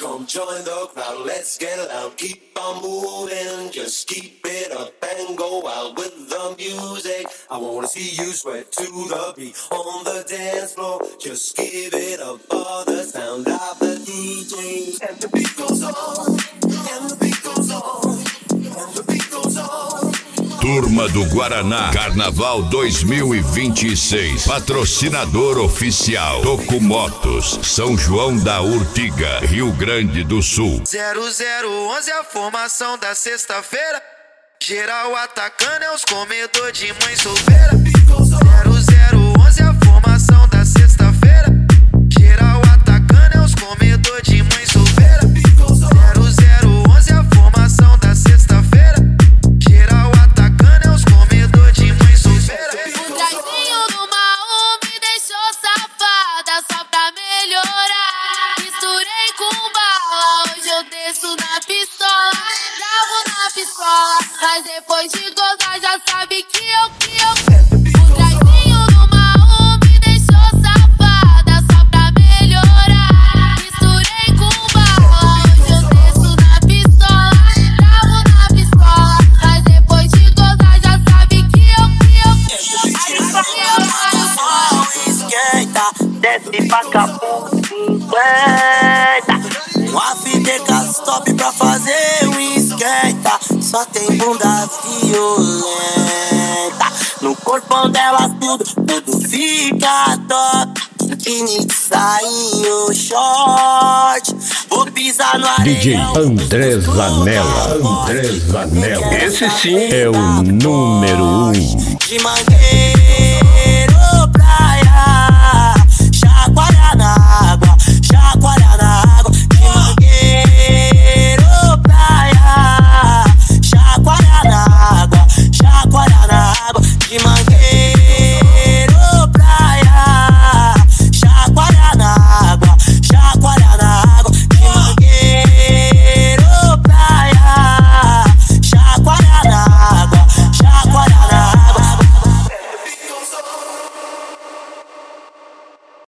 Come join the crowd, let's get loud. Keep on moving, just keep it up and go wild with the music. I wanna see you sweat to the beat on the dance floor. Just give it up for the sound of the DJ. And the beat goes on, and the beat goes on, and the beat goes on. Turma do Guaraná, Carnaval 2026. Patrocinador oficial Tocumotos, São João da Urtiga, Rio Grande do Sul. 0011 a formação da sexta-feira. Geral atacando é os comedor de mãe solteira. 0011 a formação da sexta-feira. Geral atacando é os comedor de mãe solteira. 0011 a formação da sexta-feira. Geral atacando é os comedor de mãe solteira. O traizinho do Maú me deixou safada só pra melhorar. Misturei com bala, hoje eu desço na pistola. Travo na pistola, mas depois de gozar já sabe que eu O traizinho do Maú me deixou safada só pra melhorar. Misturei com bala, hoje eu desço na pistola. Travo na pistola, mas depois de gozar já sabe que Esquenta, desce pra Capu 50. Um AFDK stop pra fazer um esquenta. Só tem bunda violenta. No corpão dela tudo fica top. Biquíni de sainho, short. Vou pisar no areia. DJ André Zanella. Esse sim é o número 1. De mangueira.